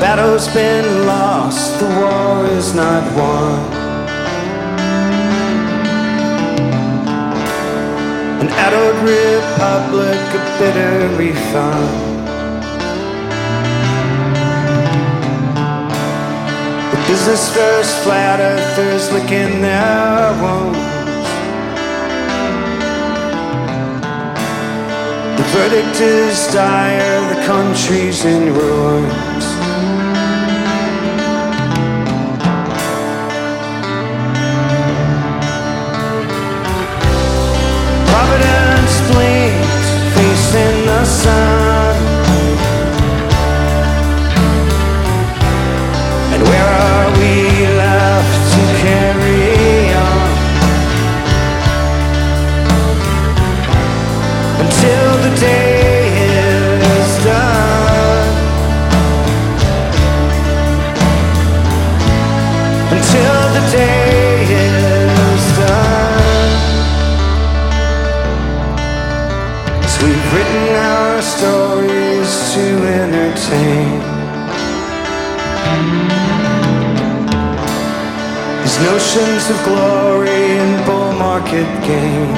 battle's been lost, the war is not won. An addled republic, a bitter refund. The business first, flat earthers licking their wounds. The verdict is dire, the country's in ruins. Providence blinks, facing the sun. And where are we left to carry on? Until the day is done. Until the day is done. So we've written our stories to entertain. These notions of glory and bull market gain.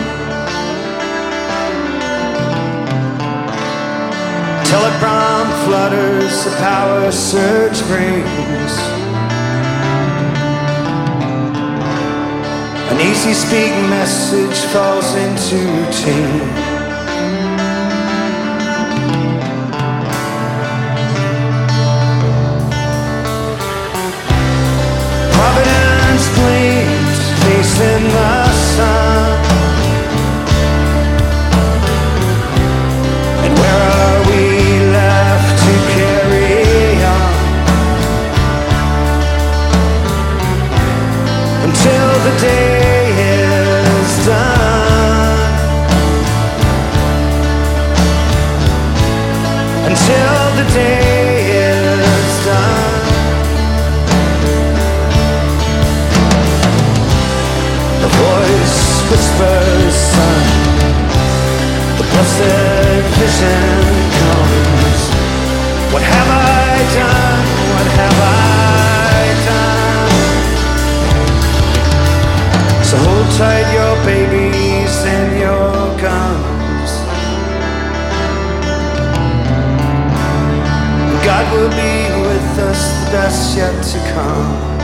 Teleprompter flutters, the power surge brings. An easy speak message falls into routine. Providence blinks, facing the sun. And where are we left to carry on? Until the day is done. Until the day is done. The voice whispers, son, the blessed vision comes. What have I done? What have I done? So hold tight your babies and your guns. God will be with us, the best yet to come.